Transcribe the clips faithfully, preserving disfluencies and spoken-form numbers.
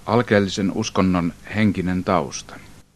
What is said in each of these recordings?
Alkeellisen uskonnon henkinen tausta.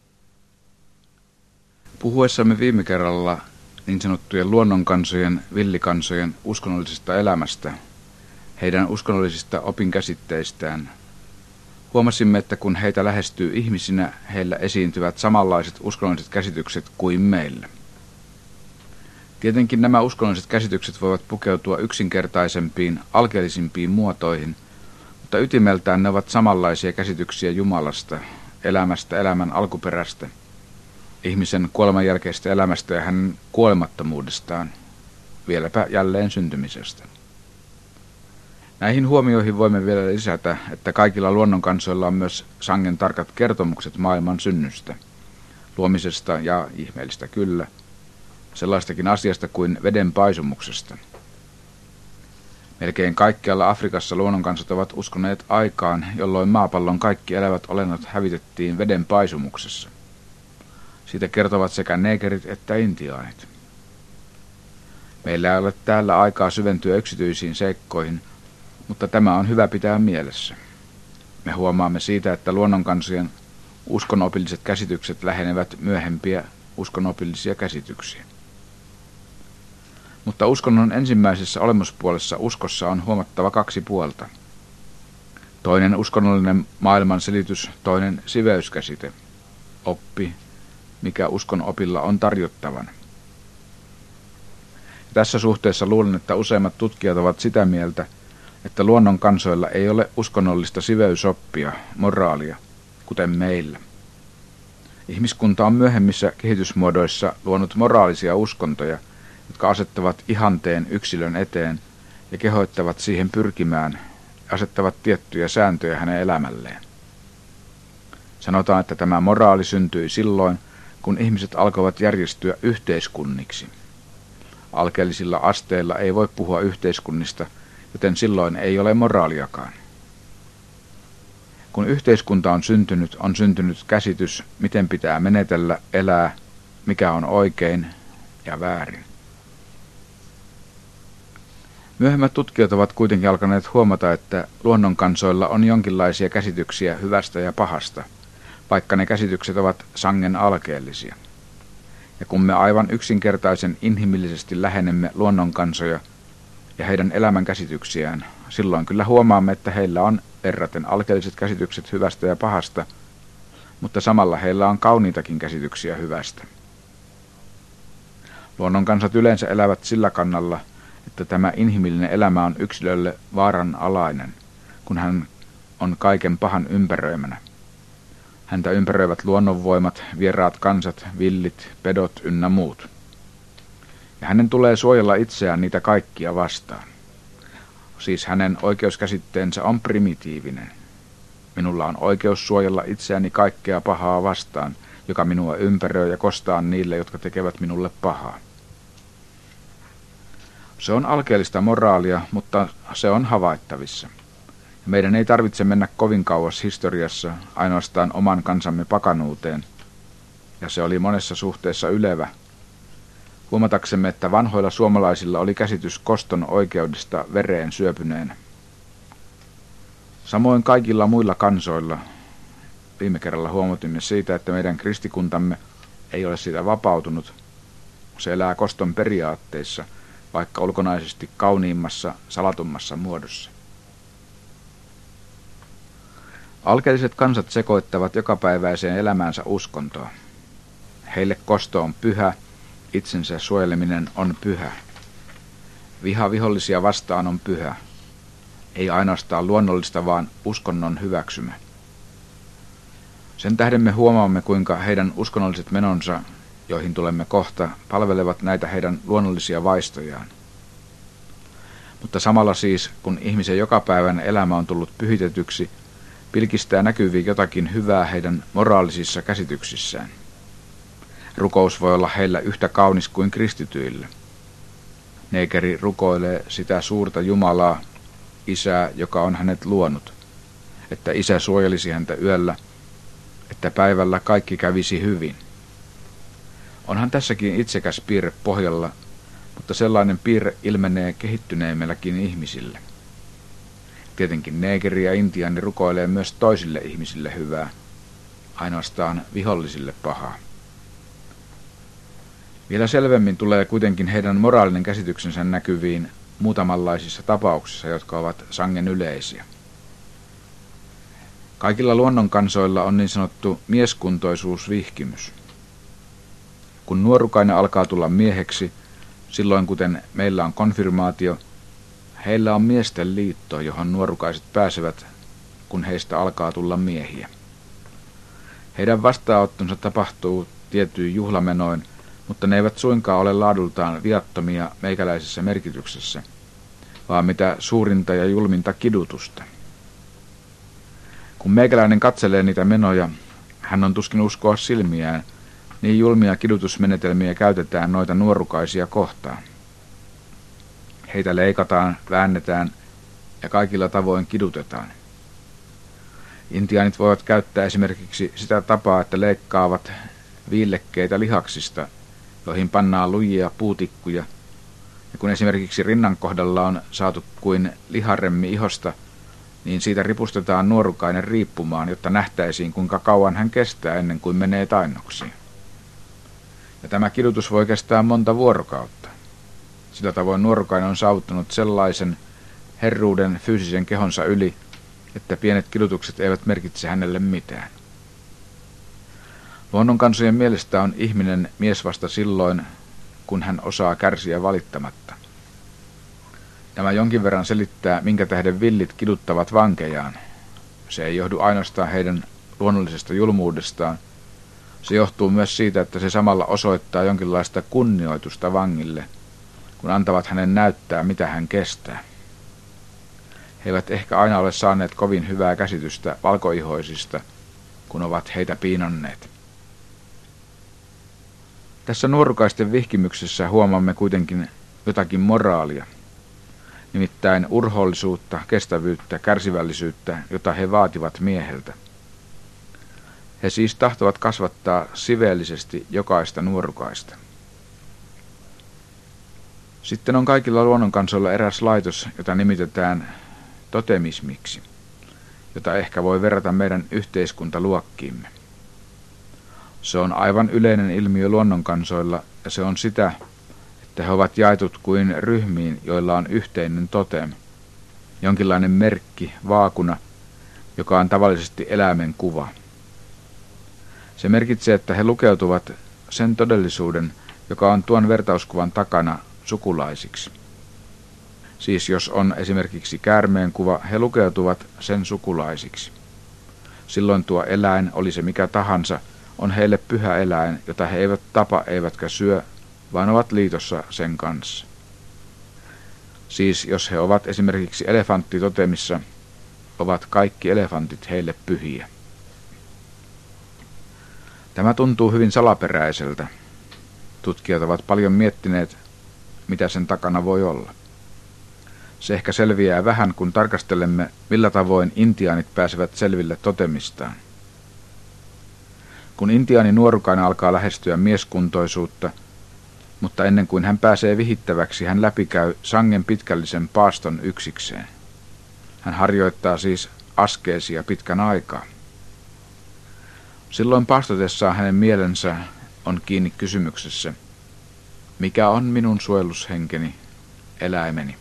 Puhuessamme viime kerralla niin sanottujen luonnonkansojen, villikansojen uskonnollisesta elämästä, heidän uskonnollisista opinkäsitteistään, huomasimme, että kun heitä lähestyy ihmisinä, heillä esiintyvät samanlaiset uskonnolliset käsitykset kuin meillä. Tietenkin nämä uskonnolliset käsitykset voivat pukeutua yksinkertaisempiin, alkeellisimpiin muotoihin, mutta ytimeltään ne ovat samanlaisia käsityksiä Jumalasta, elämästä, elämän alkuperästä, ihmisen kuoleman jälkeistä elämästä ja hänen kuolemattomuudestaan, vieläpä jälleen syntymisestä. Näihin huomioihin voimme vielä lisätä, että kaikilla luonnonkansoilla on myös sangen tarkat kertomukset maailman synnystä, luomisesta ja ihmeellistä kyllä, sellaistakin asiasta kuin veden paisumuksesta. Melkein kaikkialla Afrikassa luonnonkansat ovat uskoneet aikaan, jolloin maapallon kaikki elävät olennot hävitettiin veden paisumuksessa. Siitä kertovat sekä neekerit että intiaanit. Meillä ei ole täällä aikaa syventyä yksityisiin seikkoihin, mutta tämä on hyvä pitää mielessä. Me huomaamme siitä, että luonnonkansojen uskonopilliset käsitykset lähenevät myöhempiä uskonopillisia käsityksiä. Mutta uskonnon ensimmäisessä olemuspuolessa uskossa on huomattava kaksi puolta. Toinen uskonnollinen maailman selitys, toinen siveyskäsite, oppi, mikä uskon opilla on tarjottavan. Tässä suhteessa luulen, että useimmat tutkijat ovat sitä mieltä, että luonnon kansoilla ei ole uskonnollista siveysoppia, moraalia, kuten meillä. Ihmiskunta on myöhemmissä kehitysmuodoissa luonut moraalisia uskontoja, jotka asettavat ihanteen yksilön eteen ja kehoittavat siihen pyrkimään, asettavat tiettyjä sääntöjä hänen elämälleen. Sanotaan, että tämä moraali syntyi silloin, kun ihmiset alkoivat järjestyä yhteiskunniksi. Alkeellisilla asteilla ei voi puhua yhteiskunnista, joten silloin ei ole moraaliakaan. Kun yhteiskunta on syntynyt, on syntynyt käsitys, miten pitää menetellä, elää, mikä on oikein ja väärin. Myöhemmät tutkijat ovat kuitenkin alkaneet huomata, että luonnonkansoilla on jonkinlaisia käsityksiä hyvästä ja pahasta, vaikka ne käsitykset ovat sangen alkeellisia. Ja kun me aivan yksinkertaisen inhimillisesti lähenemme luonnonkansoja ja heidän elämän käsityksiään, silloin kyllä huomaamme, että heillä on verraten alkeelliset käsitykset hyvästä ja pahasta, mutta samalla heillä on kauniitakin käsityksiä hyvästä. Luonnonkansat yleensä elävät sillä kannalla, että tämä inhimillinen elämä on yksilölle vaaran alainen, kun hän on kaiken pahan ympäröimänä. Häntä ympäröivät luonnonvoimat, vieraat kansat, villit, pedot ynnä muut. Ja hänen tulee suojella itseään niitä kaikkia vastaan. Siis hänen oikeuskäsitteensä on primitiivinen. Minulla on oikeus suojella itseäni kaikkea pahaa vastaan, joka minua ympäröi ja kostaa niille, jotka tekevät minulle pahaa. Se on alkeellista moraalia, mutta se on havaittavissa. Meidän ei tarvitse mennä kovin kauas historiassa ainoastaan oman kansamme pakanuuteen, ja se oli monessa suhteessa ylevä. Huomataksemme, että vanhoilla suomalaisilla oli käsitys koston oikeudesta vereen syöpyneenä. Samoin kaikilla muilla kansoilla. Viime kerralla huomatimme siitä, että meidän kristikuntamme ei ole siitä vapautunut. Se elää koston periaatteissa, vaikka ulkonaisesti kauniimmassa, salatummassa muodossa. Alkeelliset kansat sekoittavat jokapäiväiseen elämäänsä uskontoa. Heille kosto on pyhä, itsensä suojeleminen on pyhä. Viha vihollisia vastaan on pyhä. Ei ainoastaan luonnollista, vaan uskonnon hyväksymä. Sen tähden me huomaamme, kuinka heidän uskonnolliset menonsa, joihin tulemme kohta, palvelevat näitä heidän luonnollisia vaistojaan. Mutta samalla siis, kun ihmisen jokapäiväinen elämä on tullut pyhitetyksi, pilkistää näkyviin jotakin hyvää heidän moraalisissa käsityksissään. Rukous voi olla heillä yhtä kaunis kuin kristityillä. Neekeri rukoilee sitä suurta Jumalaa, Isää, joka on hänet luonut, että Isä suojelisi häntä yöllä, että päivällä kaikki kävisi hyvin. Onhan tässäkin itsekäs piirre pohjalla, mutta sellainen piirre ilmenee kehittyneimmilläkin ihmisillä. Tietenkin neegeri ja intiaani rukoilee myös toisille ihmisille hyvää, ainoastaan vihollisille pahaa. Vielä selvemmin tulee kuitenkin heidän moraalinen käsityksensä näkyviin muutamanlaisissa tapauksissa, jotka ovat sangen yleisiä. Kaikilla luonnonkansoilla on niin sanottu mieskuntoisuusvihkimys. Kun nuorukainen alkaa tulla mieheksi, silloin kuten meillä on konfirmaatio, heillä on miesten liitto, johon nuorukaiset pääsevät, kun heistä alkaa tulla miehiä. Heidän vastaanottonsa tapahtuu tietyin juhlamenoin, mutta ne eivät suinkaan ole laadultaan viattomia meikäläisessä merkityksessä, vaan mitä suurinta ja julminta kidutusta. Kun meikäläinen katselee niitä menoja, hän on tuskin uskoa silmiään, niin julmia kidutusmenetelmiä käytetään noita nuorukaisia kohtaan. Heitä leikataan, väännetään ja kaikilla tavoin kidutetaan. Intiaanit voivat käyttää esimerkiksi sitä tapaa, että leikkaavat viillekkeitä lihaksista, joihin pannaan lujia puutikkuja, ja kun esimerkiksi rinnan kohdalla on saatu kuin liharemmi ihosta, niin siitä ripustetaan nuorukainen riippumaan, jotta nähtäisiin, kuinka kauan hän kestää ennen kuin menee tainnoksiin. Ja tämä kidutus voi kestää monta vuorokautta. Sillä tavoin nuorukainen on saavuttanut sellaisen herruuden fyysisen kehonsa yli, että pienet kidutukset eivät merkitse hänelle mitään. Luonnonkansojen mielestä on ihminen mies vasta silloin, kun hän osaa kärsiä valittamatta. Tämä jonkin verran selittää, minkä tähden villit kiduttavat vankejaan. Se ei johdu ainoastaan heidän luonnollisesta julmuudestaan. Se johtuu myös siitä, että se samalla osoittaa jonkinlaista kunnioitusta vangille, kun antavat hänen näyttää, mitä hän kestää. He eivät ehkä aina ole saaneet kovin hyvää käsitystä valkoihoisista, kun ovat heitä piinanneet. Tässä nuorukaisten vihkimyksessä huomaamme kuitenkin jotakin moraalia, nimittäin urhoollisuutta, kestävyyttä, kärsivällisyyttä, jota he vaativat mieheltä. He siis tahtovat kasvattaa siveellisesti jokaista nuorukaista. Sitten on kaikilla luonnonkansoilla eräs laitos, jota nimitetään totemismiksi, jota ehkä voi verrata meidän yhteiskuntaluokkiimme. Se on aivan yleinen ilmiö luonnonkansoilla, ja se on sitä, että he ovat jaetut kuin ryhmiin, joilla on yhteinen totem, jonkinlainen merkki, vaakuna, joka on tavallisesti eläimen kuva. Se merkitsee, että he lukeutuvat sen todellisuuden, joka on tuon vertauskuvan takana, sukulaisiksi. Siis jos on esimerkiksi käärmeen kuva, he lukeutuvat sen sukulaisiksi. Silloin tuo eläin, oli se mikä tahansa, on heille pyhä eläin, jota he eivät tapa eivätkä syö, vaan ovat liitossa sen kanssa. Siis jos he ovat esimerkiksi elefanttitotemissa, ovat kaikki elefantit heille pyhiä. Tämä tuntuu hyvin salaperäiseltä. Tutkijat ovat paljon miettineet, mitä sen takana voi olla. Se ehkä selviää vähän, kun tarkastelemme, millä tavoin intiaanit pääsevät selville totemistaan. Kun intiaani nuorukainen alkaa lähestyä mieskuntoisuutta, mutta ennen kuin hän pääsee vihittäväksi, hän läpikäy sangen pitkällisen paaston yksikseen. Hän harjoittaa siis askeesia pitkän aikaa. Silloin paastotessaan hänen mielensä on kiinni kysymyksessä, mikä on minun suojelushenkeni, eläimeni.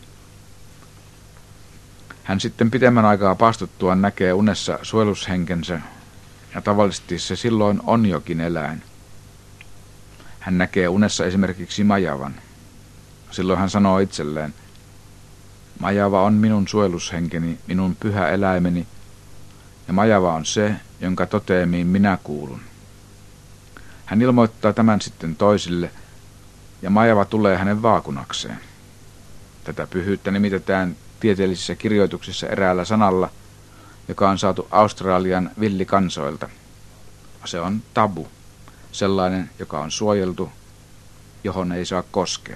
Hän sitten pitemmän aikaa paastuttuaan näkee unessa suojelushenkensä, ja tavallisesti se silloin on jokin eläin. Hän näkee unessa esimerkiksi majavan. Silloin hän sanoo itselleen, majava on minun suojelushenkeni, minun pyhä eläimeni, ja majava on se, jonka toteemiin minä kuulun. Hän ilmoittaa tämän sitten toisille, ja majava tulee hänen vaakunakseen. Tätä pyhyyttä nimitetään tieteellisissä kirjoituksissa eräällä sanalla, joka on saatu Australian villikansoilta. Se on tabu, sellainen, joka on suojeltu, johon ei saa koskea.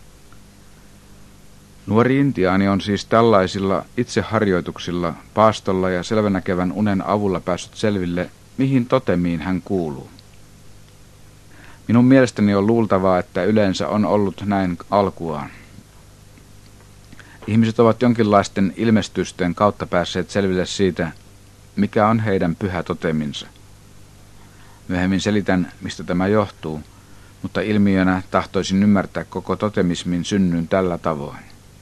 Nuori intiaani on siis tällaisilla itseharjoituksilla, paastolla ja selvänäkevän unen avulla päässyt selville, mihin totemiin hän kuuluu. Minun mielestäni on luultavaa, että yleensä on ollut näin alkuaan. Ihmiset ovat jonkinlaisten ilmestysten kautta päässeet selville siitä, mikä on heidän pyhä toteminsa. Myöhemmin selitän, mistä tämä johtuu, mutta ilmiönä tahtoisin ymmärtää koko totemismin synnyn tällä tavoin.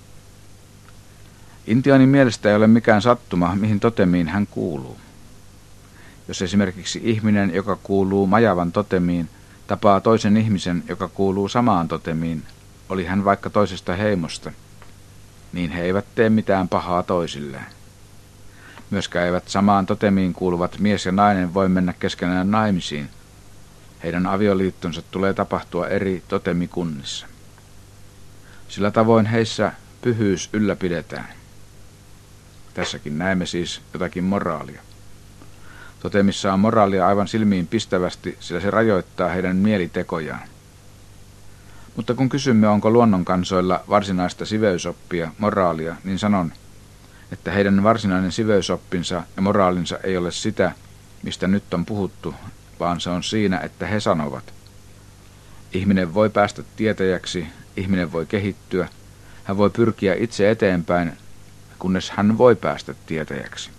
Intiaanin mielestä ei ole mikään sattuma, mihin totemiin hän kuuluu. Jos esimerkiksi ihminen, joka kuuluu majavan totemiin, tapaa toisen ihmisen, joka kuuluu samaan totemiin, oli hän vaikka toisesta heimosta, niin he eivät tee mitään pahaa toisilleen. Myöskään eivät samaan totemiin kuuluvat mies ja nainen voi mennä keskenään naimisiin. Heidän avioliittonsa tulee tapahtua eri totemikunnissa. Sillä tavoin heissä pyhyys ylläpidetään. Tässäkin näemme siis jotakin moraalia. Totemissa on moraalia aivan silmiin pistävästi, sillä se rajoittaa heidän mielitekojaan. Mutta kun kysymme, onko luonnonkansoilla varsinaista siveysoppia, moraalia, niin sanon, että heidän varsinainen siveysoppinsa ja moraalinsa ei ole sitä, mistä nyt on puhuttu, vaan se on siinä, että he sanovat. Ihminen voi päästä tietäjäksi, ihminen voi kehittyä, hän voi pyrkiä itse eteenpäin, kunnes hän voi päästä tietäjäksi.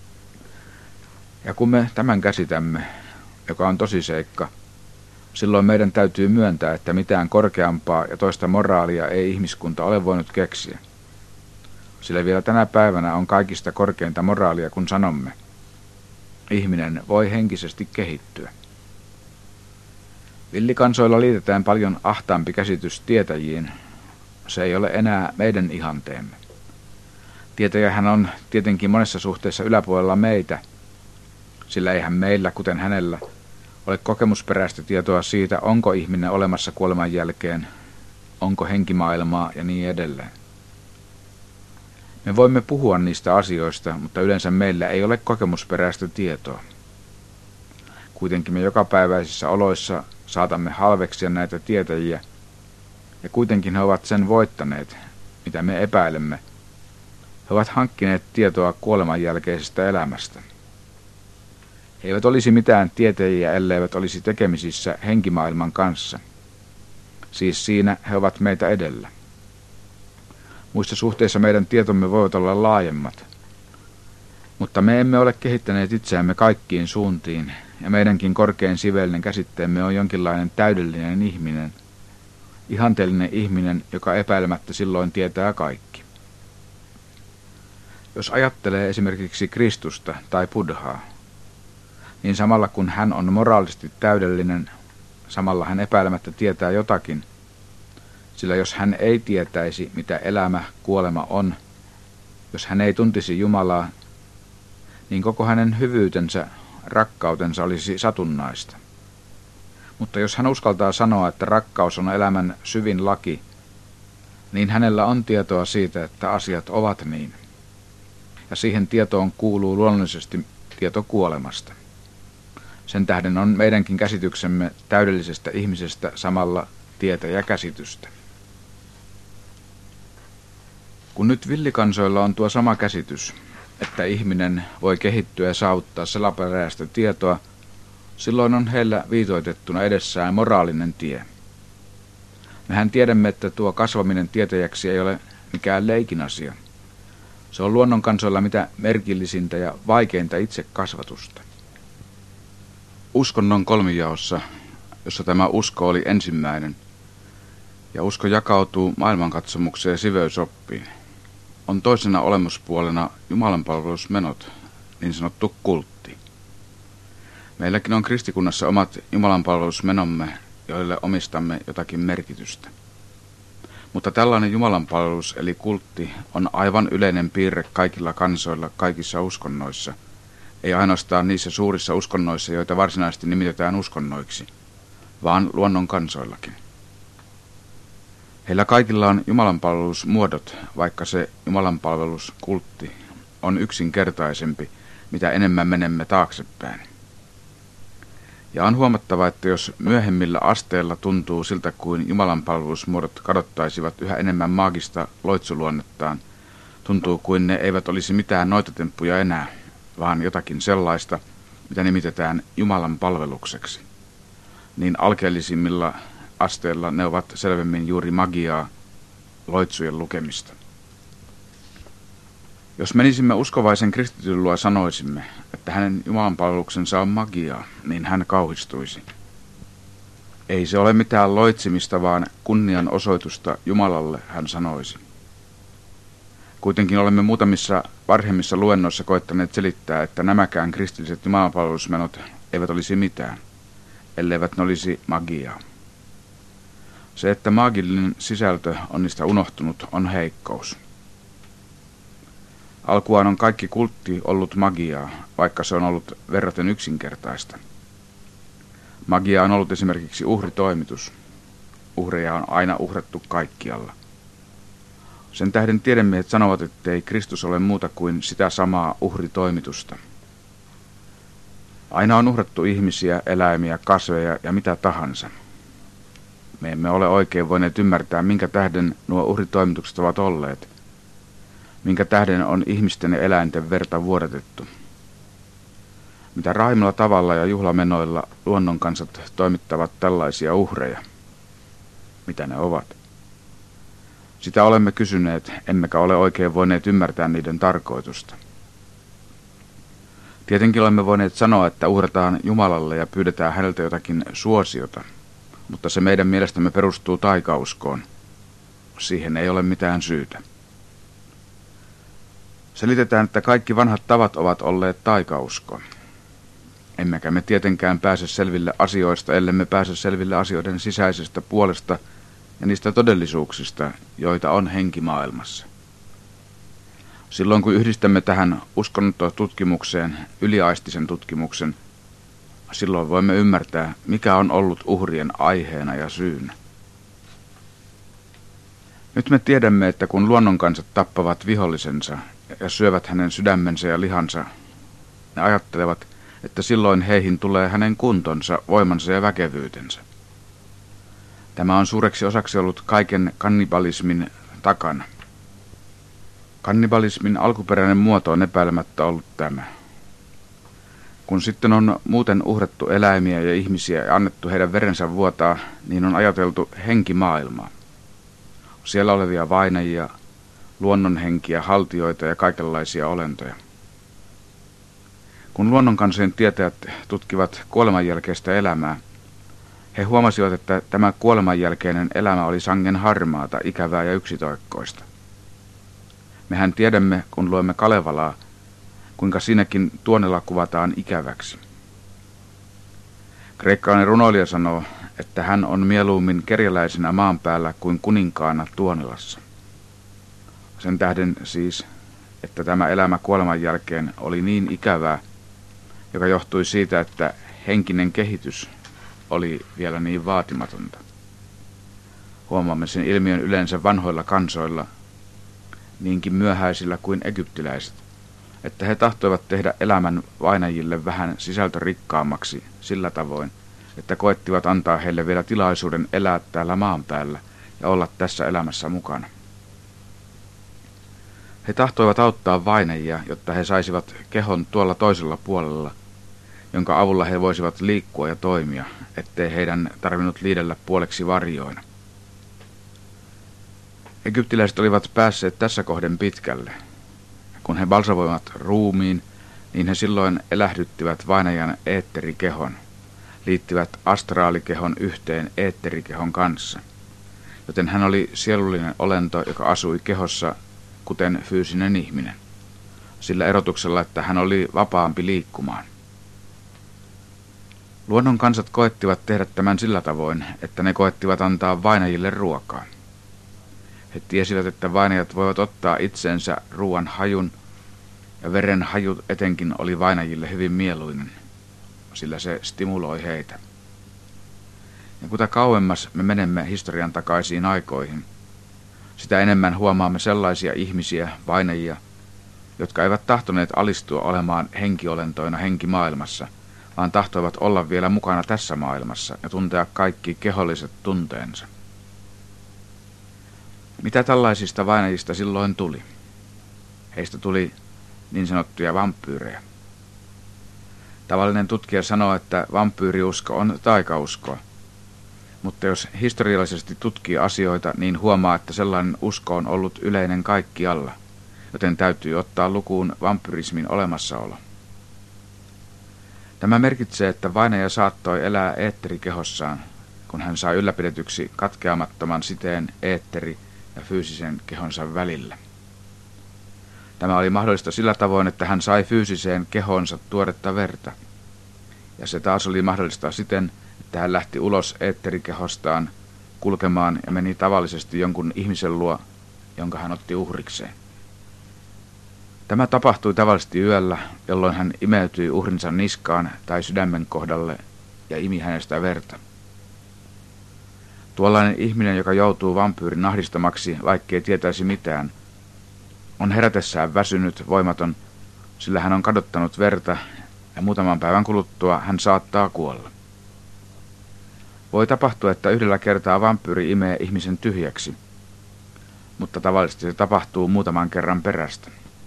Ja kun me tämän käsitämme, joka on tosiseikka, silloin meidän täytyy myöntää, että mitään korkeampaa ja toista moraalia ei ihmiskunta ole voinut keksiä. Sillä vielä tänä päivänä on kaikista korkeinta moraalia, kun sanomme, ihminen voi henkisesti kehittyä. Villikansoilla liitetään paljon ahtaampi käsitys tietäjiin. Se ei ole enää meidän ihanteemme. Tietäjähän on tietenkin monessa suhteessa yläpuolella meitä, sillä eihän meillä, kuten hänellä, ole kokemusperäistä tietoa siitä, onko ihminen olemassa kuoleman jälkeen, onko henkimaailmaa ja niin edelleen. Me voimme puhua niistä asioista, mutta yleensä meillä ei ole kokemusperäistä tietoa. Kuitenkin me jokapäiväisissä oloissa saatamme halveksia näitä tietäjiä, ja kuitenkin he ovat sen voittaneet, mitä me epäilemme. He ovat hankkineet tietoa kuoleman jälkeisestä elämästä. He eivät olisi mitään tietäjiä, elleivät olisi tekemisissä henkimaailman kanssa. Siis siinä he ovat meitä edellä. Muissa suhteissa meidän tietomme voivat olla laajemmat. Mutta me emme ole kehittäneet itseämme kaikkiin suuntiin, ja meidänkin korkein siveellinen käsitteemme on jonkinlainen täydellinen ihminen, ihanteellinen ihminen, joka epäilemättä silloin tietää kaikki. Jos ajattelee esimerkiksi Kristusta tai Buddhaa, niin samalla kun hän on moraalisesti täydellinen, samalla hän epäilemättä tietää jotakin, sillä jos hän ei tietäisi, mitä elämä, kuolema on, jos hän ei tuntisi Jumalaa, niin koko hänen hyvyytensä, rakkautensa olisi satunnaista. Mutta jos hän uskaltaa sanoa, että rakkaus on elämän syvin laki, niin hänellä on tietoa siitä, että asiat ovat niin. Ja siihen tietoon kuuluu luonnollisesti tieto kuolemasta. Sen tähden on meidänkin käsityksemme täydellisestä ihmisestä samalla tietä ja käsitystä. Kun nyt villikansoilla on tuo sama käsitys, että ihminen voi kehittyä ja saavuttaa salaperäistä tietoa, silloin on heillä viitoitettuna edessään moraalinen tie. Mehän tiedämme, että tuo kasvaminen tietäjäksi ei ole mikään leikin asia. Se on luonnonkansoilla mitä merkillisintä ja vaikeinta itse kasvatusta. Uskonnon kolmijaossa, jossa tämä usko oli ensimmäinen, ja usko jakautuu maailmankatsomukseen ja siveysoppiin, on toisena olemuspuolena jumalanpalvelusmenot, niin sanottu kultti. Meilläkin on kristikunnassa omat jumalanpalvelusmenomme, joille omistamme jotakin merkitystä. Mutta tällainen jumalanpalvelus eli kultti on aivan yleinen piirre kaikilla kansoilla, kaikissa uskonnoissa, ei ainoastaan niissä suurissa uskonnoissa, joita varsinaisesti nimitetään uskonnoiksi, vaan luonnon kansoillakin. Heillä kaikilla on jumalanpalvelusmuodot, vaikka se jumalanpalveluskultti on yksinkertaisempi, mitä enemmän menemme taaksepäin. Ja on huomattava, että jos myöhemmillä asteilla tuntuu siltä kuin jumalanpalvelusmuodot kadottaisivat yhä enemmän maagista loitsuluonnettaan, tuntuu kuin ne eivät olisi mitään noitatemppuja enää, vaan jotakin sellaista, mitä nimitetään Jumalan palvelukseksi. Niin alkeellisimmilla asteilla ne ovat selvemmin juuri magiaa, loitsujen lukemista. Jos menisimme uskovaisen kristityn luo sanoisimme, että hänen jumalanpalveluksensa on magiaa, niin hän kauhistuisi. Ei se ole mitään loitsimista, vaan kunnian osoitusta Jumalalle, hän sanoisi. Kuitenkin olemme muutamissa varhemmissa luennoissa koettaneet selittää, että nämäkään kristilliset jumalanpalvelusmenot eivät olisi mitään, elleivät ne olisi magiaa. Se, että maagillinen sisältö on niistä unohtunut, on heikkous. Alkuaan on kaikki kultti ollut magiaa, vaikka se on ollut verraten yksinkertaista. Magia on ollut esimerkiksi uhritoimitus. Uhreja on aina uhrattu kaikkialla. Sen tähden tiedemiehet sanovat, ettei Kristus ole muuta kuin sitä samaa uhritoimitusta. Aina on uhrattu ihmisiä, eläimiä, kasveja ja mitä tahansa. Me emme ole oikein voineet ymmärtää, minkä tähden nuo uhritoimitukset ovat olleet. Minkä tähden on ihmisten ja eläinten verta vuodatettu. Mitä raimalla tavalla ja juhlamenoilla luonnonkansat toimittavat tällaisia uhreja? Mitä ne ovat? Sitä olemme kysyneet, emmekä ole oikein voineet ymmärtää niiden tarkoitusta. Tietenkin olemme voineet sanoa, että uhrataan Jumalalle ja pyydetään häneltä jotakin suosiota, mutta se meidän mielestämme perustuu taikauskoon. Siihen ei ole mitään syytä. Selitetään, että kaikki vanhat tavat ovat olleet taikauskoa. Emmekä me tietenkään pääse selville asioista, ellemme pääse selville asioiden sisäisestä puolesta ja niistä todellisuuksista, joita on henkimaailmassa. Silloin kun yhdistämme tähän uskonnotutkimukseen yliaistisen tutkimuksen, silloin voimme ymmärtää, mikä on ollut uhrien aiheena ja syynä. Nyt me tiedämme, että kun luonnonkansat tappavat vihollisensa ja syövät hänen sydämensä ja lihansa, ne ajattelevat, että silloin heihin tulee hänen kuntonsa, voimansa ja väkevyytensä. Tämä on suureksi osaksi ollut kaiken kannibalismin takana. Kannibalismin alkuperäinen muoto on epäilemättä ollut tämä. Kun sitten on muuten uhrattu eläimiä ja ihmisiä ja annettu heidän verensä vuotaa, niin on ajateltu henkimaailmaa. Siellä olevia vainajia, luonnonhenkiä, haltioita ja kaikenlaisia olentoja. Kun luonnonkansojen tietäjät tutkivat kuolemanjälkeistä elämää, he huomasivat, että tämä kuolemanjälkeinen elämä oli sangen harmaata, ikävää ja yksitoikkoista. Mehän tiedämme, kun luemme Kalevalaa, kuinka siinäkin tuonella kuvataan ikäväksi. Kreikkalainen runoilija sanoo, että hän on mieluummin kerjäläisenä maan päällä kuin kuninkaana Tuonelassa. Sen tähden siis, että tämä elämä kuoleman jälkeen oli niin ikävää, joka johtui siitä, että henkinen kehitys oli vielä niin vaatimatonta. Huomaamme sen ilmiön yleensä vanhoilla kansoilla, niinkin myöhäisillä kuin egyptiläiset, että he tahtoivat tehdä elämän vainajille vähän sisältörikkaammaksi sillä tavoin, että koettivat antaa heille vielä tilaisuuden elää täällä maan päällä ja olla tässä elämässä mukana. He tahtoivat auttaa vainajia, jotta he saisivat kehon tuolla toisella puolella, jonka avulla he voisivat liikkua ja toimia, ettei heidän tarvinnut liidellä puoleksi varjoina. Egyptiläiset olivat päässeet tässä kohden pitkälle. Kun he balsavoivat ruumiin, niin he silloin elähdyttivät vainajan eetterikehon, liittivät astraalikehon yhteen eetterikehon kanssa, joten hän oli sielullinen olento, joka asui kehossa, kuten fyysinen ihminen, sillä erotuksella, että hän oli vapaampi liikkumaan. Luonnon kansat koettivat tehdä tämän sillä tavoin, että ne koettivat antaa vainajille ruokaa. He tiesivät, että vainajat voivat ottaa itseensä ruoan hajun, ja veren haju etenkin oli vainajille hyvin mieluinen, sillä se stimuloi heitä. Ja kuta kauemmas me menemme historian takaisiin aikoihin, sitä enemmän huomaamme sellaisia ihmisiä, vainajia, jotka eivät tahtoneet alistua olemaan henkiolentoina henkimaailmassa, vaan tahtoivat olla vielä mukana tässä maailmassa ja tuntea kaikki keholliset tunteensa. Mitä tällaisista vainajista silloin tuli? Heistä tuli niin sanottuja vampyyrejä. Tavallinen tutkija sanoo, että vampyyriusko on taikauskoa, mutta jos historiallisesti tutkii asioita, niin huomaa, että sellainen usko on ollut yleinen kaikkialla, joten täytyy ottaa lukuun vampyrismin olemassaolo. Tämä merkitsee, että vainaja saattoi elää eetterikehossaan, kun hän sai ylläpidetyksi katkeamattoman siteen eetteri- ja fyysisen kehonsa välillä. Tämä oli mahdollista sillä tavoin, että hän sai fyysiseen kehonsa tuoretta verta, ja se taas oli mahdollista siten, että hän lähti ulos eetterikehostaan kulkemaan ja meni tavallisesti jonkun ihmisen luo, jonka hän otti uhrikseen. Tämä tapahtui tavallisesti yöllä, jolloin hän imeytyi uhrinsa niskaan tai sydämen kohdalle ja imi hänestä verta. Tuollainen ihminen, joka joutuu vampyyrin ahdistamaksi, vaikkei tietäisi mitään, on herätessään väsynyt, voimaton, sillä hän on kadottanut verta ja muutaman päivän kuluttua hän saattaa kuolla. Voi tapahtua, että yhdellä kertaa vampyyri imee ihmisen tyhjäksi, mutta tavallisesti se tapahtuu muutaman kerran perästä.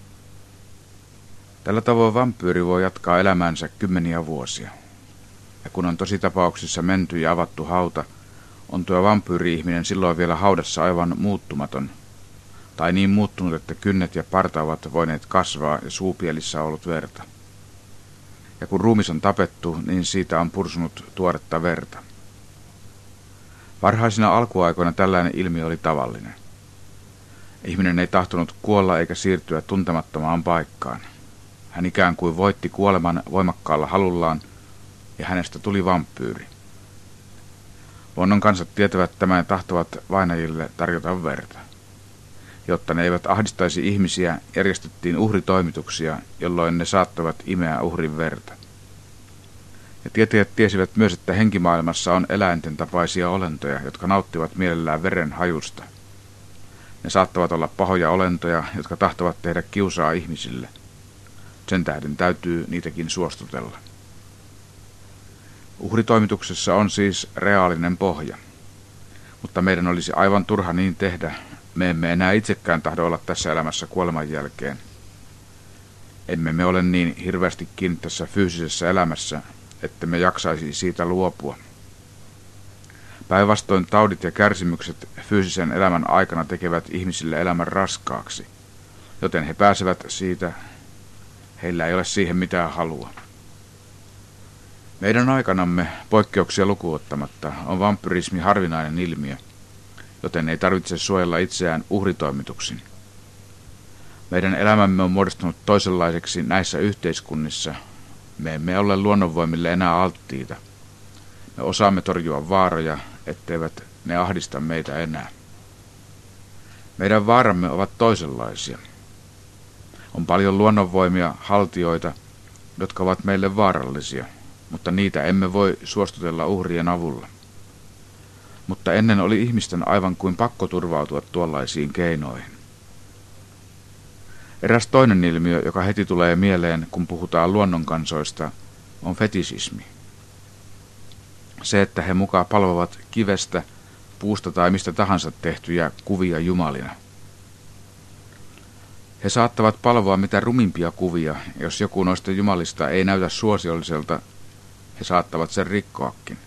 Tällä tavoin vampyyri voi jatkaa elämäänsä kymmeniä vuosia. Ja kun on tositapauksissa menty ja avattu hauta, on tuo vampyyri-ihminen silloin vielä haudassa aivan muuttumaton, tai niin muuttunut, että kynnet ja parta ovat voineet kasvaa ja suupielissä on ollut verta. Ja kun ruumis on tapettu, niin siitä on pursunut tuoretta verta. Varhaisina alkuaikoina tällainen ilmiö oli tavallinen. Ihminen ei tahtonut kuolla eikä siirtyä tuntemattomaan paikkaan. Hän ikään kuin voitti kuoleman voimakkaalla halullaan, ja hänestä tuli vampyyri. Luonnon kansat tietävät tämän ja tahtovat vainajille tarjota verta. Jotta ne eivät ahdistaisi ihmisiä, järjestettiin uhritoimituksia, jolloin ne saattoivat imeä uhrin verta. Ja tietäjät tiesivät myös, että henkimaailmassa on eläinten tapaisia olentoja, jotka nauttivat mielellään veren hajusta. Ne saattavat olla pahoja olentoja, jotka tahtovat tehdä kiusaa ihmisille. Sen tähden täytyy niitäkin suostutella. Uhritoimituksessa on siis reaalinen pohja. Mutta meidän olisi aivan turha niin tehdä. Me emme enää itsekään tahdo olla tässä elämässä kuoleman jälkeen. Emme me ole niin hirveästi kiinni tässä fyysisessä elämässä, että me jaksaisi siitä luopua. Päinvastoin taudit ja kärsimykset fyysisen elämän aikana tekevät ihmisille elämän raskaaksi, joten he pääsevät siitä. Heillä ei ole siihen mitään halua. Meidän aikanamme, poikkeuksia lukuottamatta, on vampyrismi harvinainen ilmiö, joten ei tarvitse suojella itseään uhritoimituksin. Meidän elämämme on muodostunut toisenlaiseksi näissä yhteiskunnissa. Me emme ole luonnonvoimille enää alttiita. Me osaamme torjua vaaroja, etteivät ne ahdista meitä enää. Meidän vaaramme ovat toisenlaisia. On paljon luonnonvoimia, haltioita, jotka ovat meille vaarallisia, mutta niitä emme voi suostutella uhrien avulla. Mutta ennen oli ihmisten aivan kuin pakko turvautua tuollaisiin keinoihin. Eräs toinen ilmiö, joka heti tulee mieleen, kun puhutaan luonnonkansoista, on fetisismi. Se, että he mukaan palvovat kivestä, puusta tai mistä tahansa tehtyjä kuvia jumalina. He saattavat palvoa mitä rumimpia kuvia, jos joku noista jumalista ei näytä suosiolliselta, he saattavat sen rikkoakin.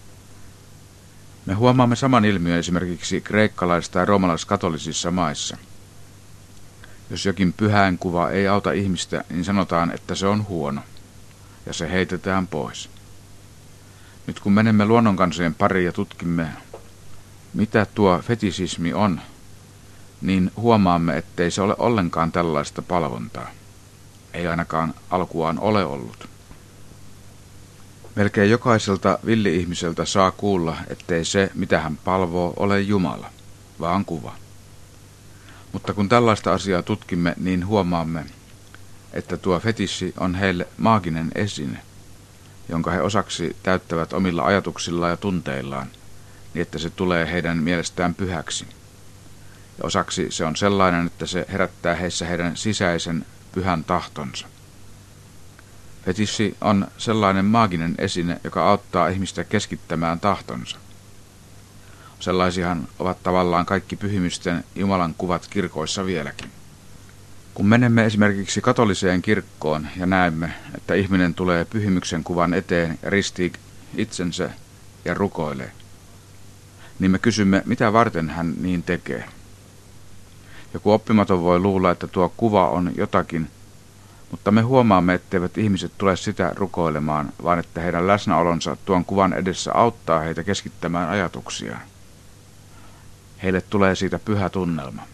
Me huomaamme saman ilmiön esimerkiksi kreikkalais- tai roomalaiskatolisissa maissa. Jos jokin pyhäinkuva ei auta ihmistä, niin sanotaan, että se on huono, ja se heitetään pois. Nyt kun menemme luonnonkansojen pariin ja tutkimme, mitä tuo fetisismi on, niin huomaamme, ettei se ole ollenkaan tällaista palvontaa. Ei ainakaan alkuaan ole ollut. Melkein jokaiselta villi-ihmiseltä saa kuulla, ettei se, mitä hän palvoo, ole Jumala, vaan kuva. Mutta kun tällaista asiaa tutkimme, niin huomaamme, että tuo fetissi on heille maaginen esine, jonka he osaksi täyttävät omilla ajatuksillaan ja tunteillaan, niin että se tulee heidän mielestään pyhäksi. Ja osaksi se on sellainen, että se herättää heissä heidän sisäisen pyhän tahtonsa. Fetissi on sellainen maaginen esine, joka auttaa ihmistä keskittämään tahtonsa. Sellaisiahan ovat tavallaan kaikki pyhimysten Jumalan kuvat kirkoissa vieläkin. Kun menemme esimerkiksi katoliseen kirkkoon ja näemme, että ihminen tulee pyhimyksen kuvan eteen ja ristii itsensä ja rukoilee, niin me kysymme, mitä varten hän niin tekee. Joku oppimaton voi luulla, että tuo kuva on jotakin, mutta me huomaamme, etteivät ihmiset tule sitä rukoilemaan, vaan että heidän läsnäolonsa tuon kuvan edessä auttaa heitä keskittämään ajatuksiaan. Heille tulee siitä pyhä tunnelma.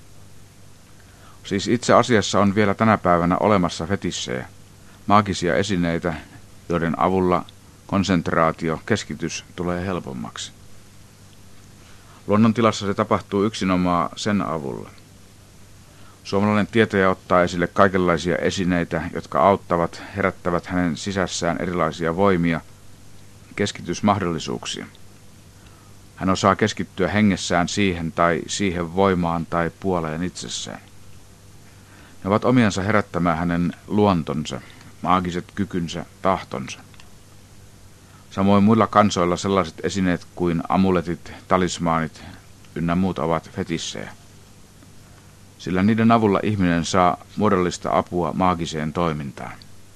Siis itse asiassa on vielä tänä päivänä olemassa fetissejä, maagisia esineitä, joiden avulla konsentraatio, keskitys tulee helpommaksi. Luonnontilassa se tapahtuu yksinomaan sen avulla. Suomalainen tietäjä ottaa esille kaikenlaisia esineitä, jotka auttavat, herättävät hänen sisässään erilaisia voimia, keskitysmahdollisuuksia. Hän osaa keskittyä hengessään siihen tai siihen voimaan tai puoleen itsessään. Ne ovat omiansa herättämään hänen luontonsa, maagiset kykynsä, tahtonsa. Samoin muilla kansoilla sellaiset esineet kuin amuletit, talismaanit ynnä muut ovat fetissejä. Sillä niiden avulla ihminen saa muodollista apua maagiseen toimintaan.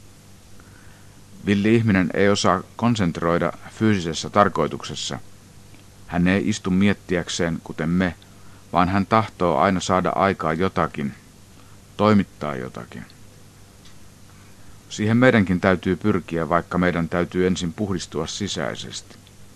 Villi ihminen ei osaa konsentroida fyysisessä tarkoituksessa. Hän ei istu miettiäkseen, kuten me, vaan hän tahtoo aina saada aikaa jotakin, toimittaa jotakin. Siihen meidänkin täytyy pyrkiä, vaikka meidän täytyy ensin puhdistua sisäisesti.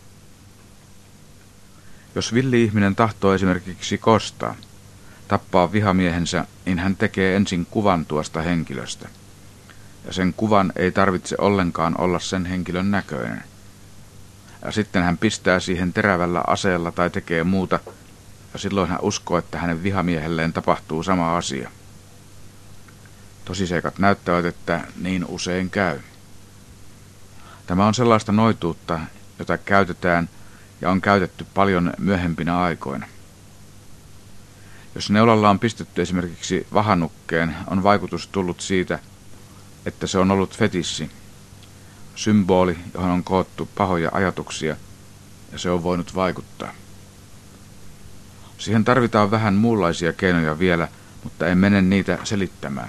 Jos villi-ihminen tahtoo esimerkiksi kostaa, tappaa vihamiehensä, niin hän tekee ensin kuvan tuosta henkilöstä. Ja sen kuvan ei tarvitse ollenkaan olla sen henkilön näköinen. Ja sitten hän pistää siihen terävällä aseella tai tekee muuta, ja silloin hän uskoo, että hänen vihamiehelleen tapahtuu sama asia. Tosiseikat näyttävät, että niin usein käy. Tämä on sellaista noituutta, jota käytetään ja on käytetty paljon myöhempinä aikoina. Jos neulalla on pistetty esimerkiksi vahanukkeen, on vaikutus tullut siitä, että se on ollut fetissi, symboli, johon on koottu pahoja ajatuksia, ja se on voinut vaikuttaa. Siihen tarvitaan vähän muunlaisia keinoja vielä, mutta en mene niitä selittämään.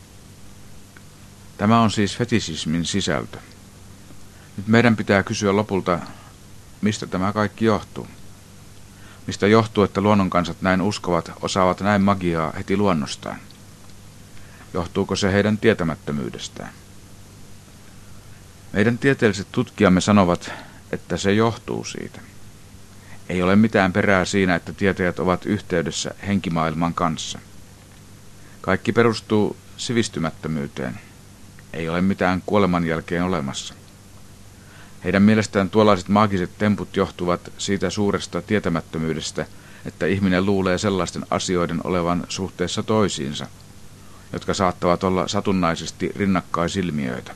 Tämä on siis fetisismin sisältö. Nyt meidän pitää kysyä lopulta, mistä tämä kaikki johtuu. Mistä johtuu, että luonnonkansat näin uskovat, osaavat näin magiaa heti luonnostaan? Johtuuko se heidän tietämättömyydestään? Meidän tieteelliset tutkijamme sanovat, että se johtuu siitä. Ei ole mitään perää siinä, että tietäjät ovat yhteydessä henkimaailman kanssa. Kaikki perustuu sivistymättömyyteen. Ei ole mitään kuoleman jälkeen olemassa. Heidän mielestään tuollaiset maagiset temput johtuvat siitä suuresta tietämättömyydestä, että ihminen luulee sellaisten asioiden olevan suhteessa toisiinsa, jotka saattavat olla satunnaisesti rinnakkaisilmiöitä.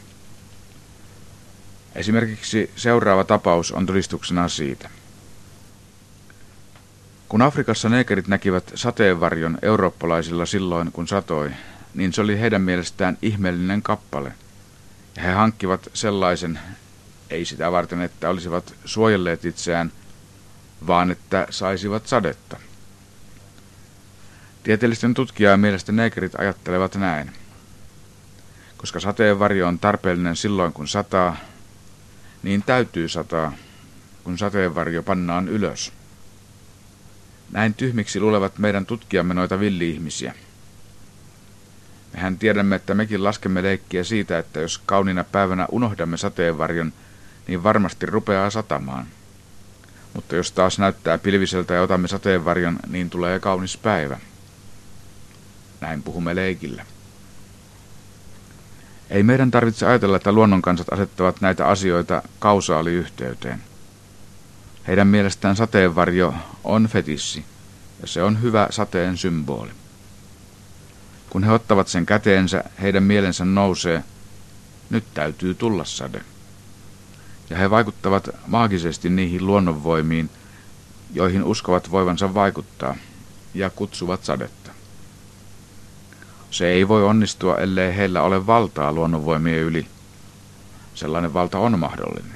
Esimerkiksi seuraava tapaus on todistuksena siitä. Kun Afrikassa neekerit näkivät sateenvarjon eurooppalaisilla silloin, kun satoi, niin se oli heidän mielestään ihmeellinen kappale, ja he hankkivat sellaisen, ei sitä varten, että olisivat suojelleet itseään, vaan että saisivat sadetta. Tieteellisten tutkijoiden mielestä neekerit ajattelevat näin. Koska sateenvarjo on tarpeellinen silloin, kun sataa, niin täytyy sataa, kun sateenvarjo pannaan ylös. Näin tyhmiksi luulevat meidän tutkijamme noita villi-ihmisiä. Mehän tiedämme, että mekin laskemme leikkiä siitä, että jos kauniina päivänä unohdamme sateenvarjon, niin varmasti rupeaa satamaan. Mutta jos taas näyttää pilviseltä ja otamme sateenvarjon, niin tulee kaunis päivä. Näin puhumme leikillä. Ei meidän tarvitse ajatella, että luonnonkansat asettavat näitä asioita kausaaliyhteyteen. Heidän mielestään sateenvarjo on fetissi, ja se on hyvä sateen symboli. Kun he ottavat sen käteensä, heidän mielensä nousee, nyt täytyy tulla sade. Ja he vaikuttavat maagisesti niihin luonnonvoimiin, joihin uskovat voivansa vaikuttaa, ja kutsuvat sadetta. Se ei voi onnistua, ellei heillä ole valtaa luonnonvoimien yli. Sellainen valta on mahdollinen.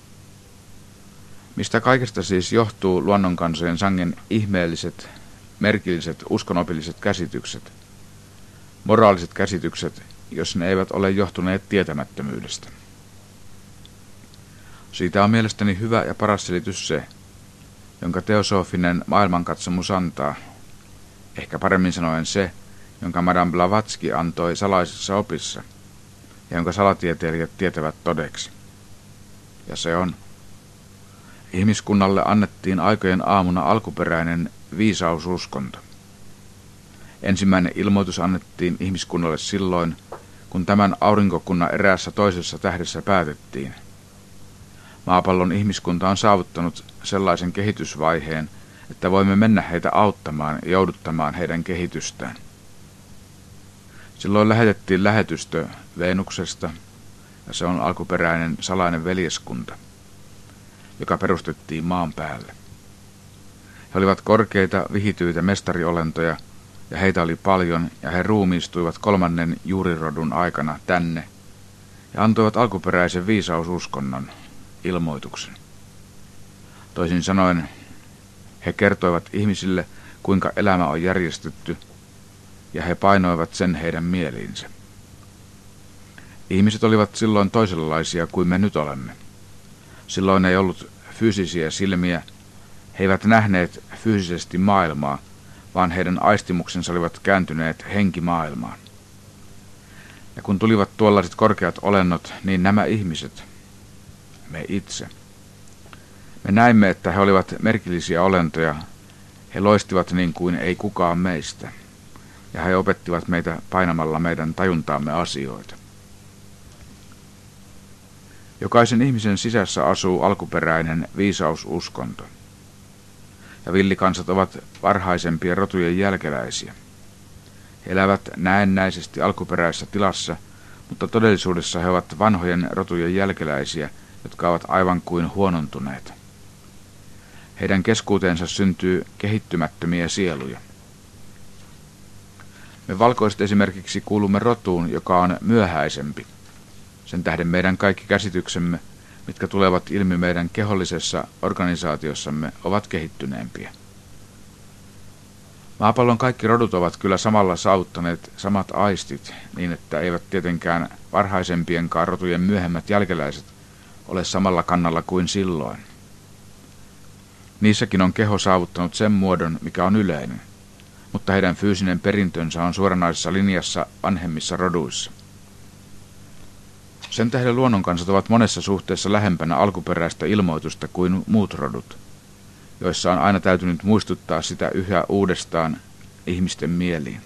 Mistä kaikesta siis johtuu luonnonkansojen sangen ihmeelliset, merkilliset, uskonopilliset käsitykset, moraaliset käsitykset, jos ne eivät ole johtuneet tietämättömyydestä? Siitä on mielestäni hyvä ja paras selitys se, jonka teosofinen maailmankatsomus antaa, Ehkä paremmin sanoen se, jonka Madame Blavatsky antoi salaisessa opissa, ja jonka salatieteilijät tietävät todeksi. Ja se on: ihmiskunnalle annettiin aikojen aamuna alkuperäinen viisaususkonto. Ensimmäinen ilmoitus annettiin ihmiskunnalle silloin, kun tämän aurinkokunnan eräässä toisessa tähdessä päätettiin. Maapallon ihmiskunta on saavuttanut sellaisen kehitysvaiheen, että voimme mennä heitä auttamaan ja jouduttamaan heidän kehitystään. Silloin lähetettiin lähetystö Venuksesta, ja se on alkuperäinen salainen veljeskunta, joka perustettiin maan päälle. He olivat korkeita, vihityitä mestariolentoja, ja heitä oli paljon, ja he ruumiistuivat kolmannen juurirodun aikana tänne, ja antoivat alkuperäisen viisaususkonnon, ilmoituksen. Toisin sanoen, he kertoivat ihmisille, kuinka elämä on järjestetty, ja he painoivat sen heidän mieliinsä. Ihmiset olivat silloin toisenlaisia kuin me nyt olemme. Silloin ei ollut fyysisiä silmiä, he eivät nähneet fyysisesti maailmaa, vaan heidän aistimuksensa olivat kääntyneet henkimaailmaan. Ja kun tulivat tuollaiset korkeat olennot, niin nämä ihmiset, me itse, me näimme, että he olivat merkillisiä olentoja, he loistivat niin kuin ei kukaan meistä, ja he opettivat meitä painamalla meidän tajuntaamme asioita. Jokaisen ihmisen sisässä asuu alkuperäinen viisaususkonto, ja villikansat ovat varhaisempien rotujen jälkeläisiä. He elävät näennäisesti alkuperäisessä tilassa, mutta todellisuudessa he ovat vanhojen rotujen jälkeläisiä, jotka ovat aivan kuin huonontuneet. Heidän keskuuteensa syntyy kehittymättömiä sieluja. Me valkoiset esimerkiksi kuulumme rotuun, joka on myöhäisempi. Sen tähden meidän kaikki käsityksemme, mitkä tulevat ilmi meidän kehollisessa organisaatiossamme, ovat kehittyneempiä. Maapallon kaikki rodut ovat kyllä samalla saavuttaneet samat aistit, niin että eivät tietenkään varhaisempienkaan rotujen myöhemmät jälkeläiset ole samalla kannalla kuin silloin. Niissäkin on keho saavuttanut sen muodon, mikä on yleinen, mutta heidän fyysinen perintönsä on suoranaisessa linjassa vanhemmissa roduissa. Sen tähden luonnonkansat ovat monessa suhteessa lähempänä alkuperäistä ilmoitusta kuin muut rodut, joissa on aina täytynyt muistuttaa sitä yhä uudestaan ihmisten mieliin.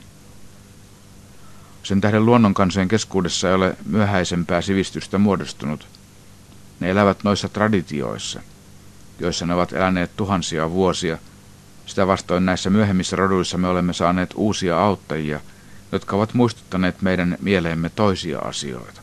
Sen tähden luonnonkansojen keskuudessa ei ole myöhäisempää sivistystä muodostunut. Ne elävät noissa traditioissa, joissa ne ovat eläneet tuhansia vuosia. Sitä vastoin näissä myöhemmissä roduissa me olemme saaneet uusia auttajia, jotka ovat muistuttaneet meidän mieleemme toisia asioita.